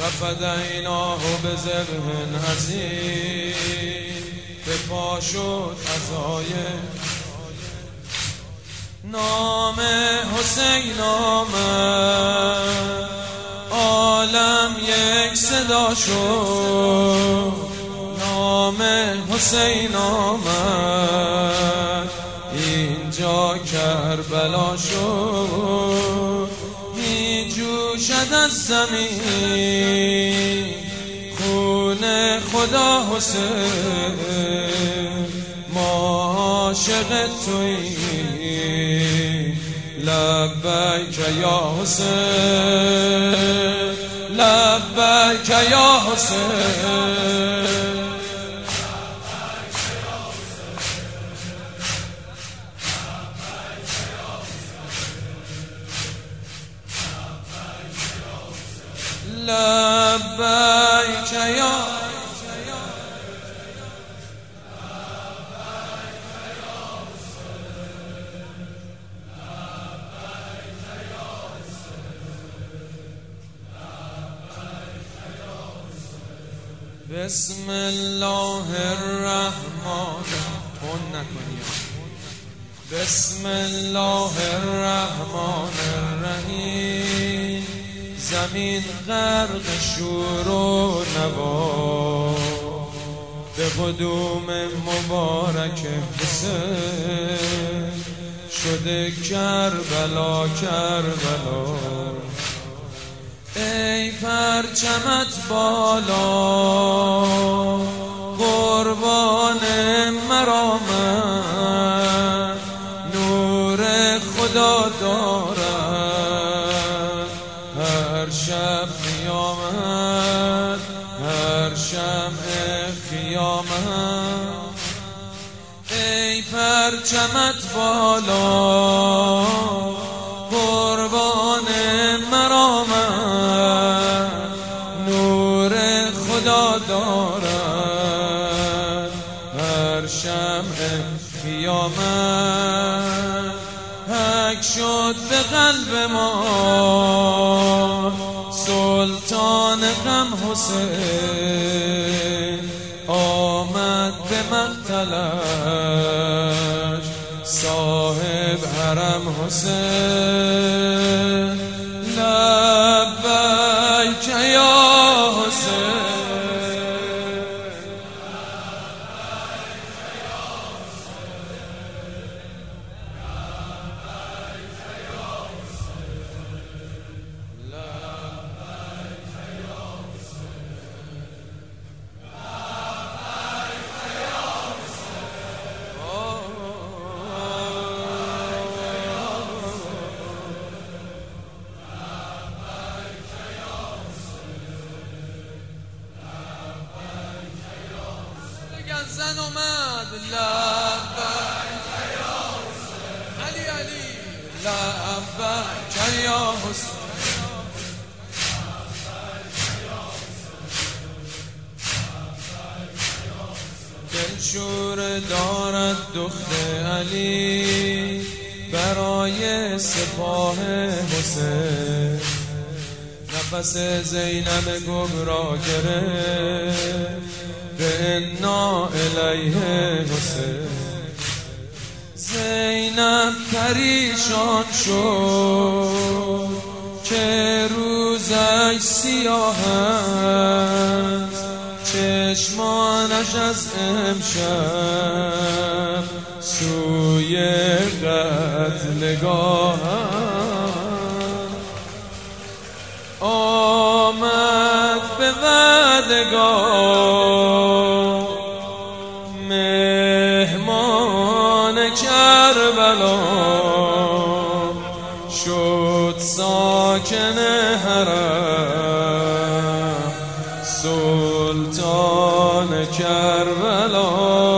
ففدیناه بذبح عظیم، به پا شد عزای نام حسین آمد، عالم یک صدا شد. نام حسین آمد، اینجا کربلا شد. می جوشد از زمین خون خدا حسین، ما عاشق توییم. لبیک یا حسین، لبیک یا حسین. لبیک یا بسم الله الرحمن بسم الله الرحمن الرحیم. زمین غرق شور و نوا، به قدوم مبارک حسین شده کربلا کربلا. ای پرچمت بالا قربان مرامت، نور خدا دارد هر شب قیامت، هر شمع قیامت. ای پرچمت بالا قربان مرامت، نور خدا دارد هر شمع قیامت. حک شد به قلب ما سلطان غم حسین، آمد به مقتلش صاحب حرم حسین. لبیک یا حسین، زن اومد. لبیک یا حسین، علی علی. لبیک یا حسین، دلشور دارد دخت علی برای سپاه حسین. نفس زینب گبرا گرفت به انا الیه حسین. زینب پریشان شد که روزش سیاه است، چشمانش از امشب سوی قتلگاه آمد به وعدگاه. مهمان کربلا شد ساکن حرم، سلطان کربلا.